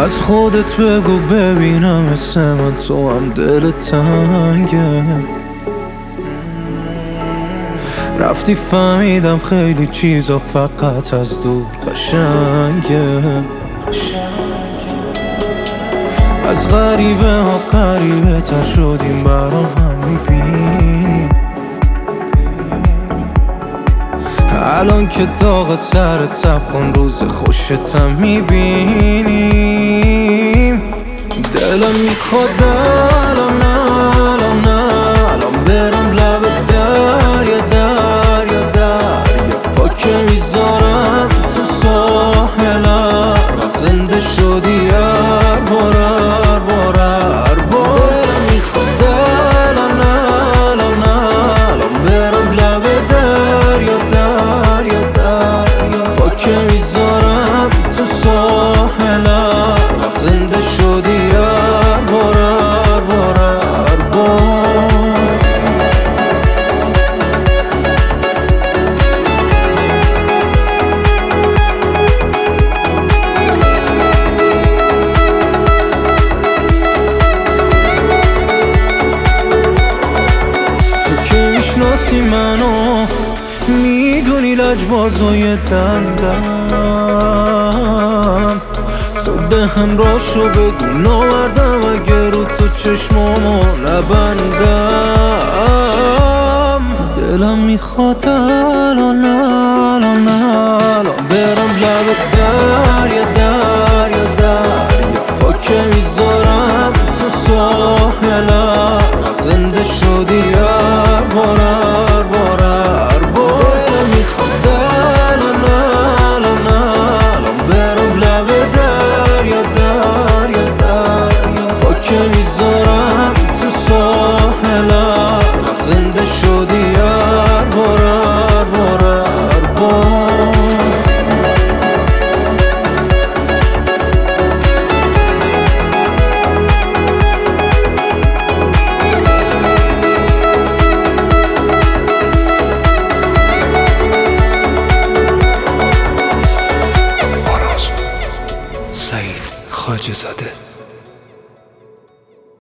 از خودت بگو ببینم مثل من تو هم دل تنگه. رفتی فهمیدم خیلی چیزا فقط از دور قشنگه. از غریبه ها غریبه تر شدیم برا هم میبینی. الان که داغ سرت سب کن روز خوشتم میبینیم. دلم میخواد الان برم لب دریا پاکه میذارم تو ساحلم. وقت زنده شدی هر بار دلم میخواد الان برم لب دریا پاکه میذارم تو ساحلم. وقت زنده شدی هر بار میشناسی منو، میدونی لجبازای دندم. تو به هم راشو بگو ناوردم اگه رو تو چشمامو نبندم. دلم میخواد الان برم لب دریا پاکه میذارم تو ساحلم. زنده شدی هر بار دلم میخواد الان برم لب دریا پاکه میذارم تو ساحلم. زنده شدی هر بار سعید خواجه زاده.